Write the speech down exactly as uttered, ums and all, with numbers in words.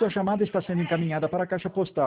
sua chamada está sendo encaminhada para a caixa postal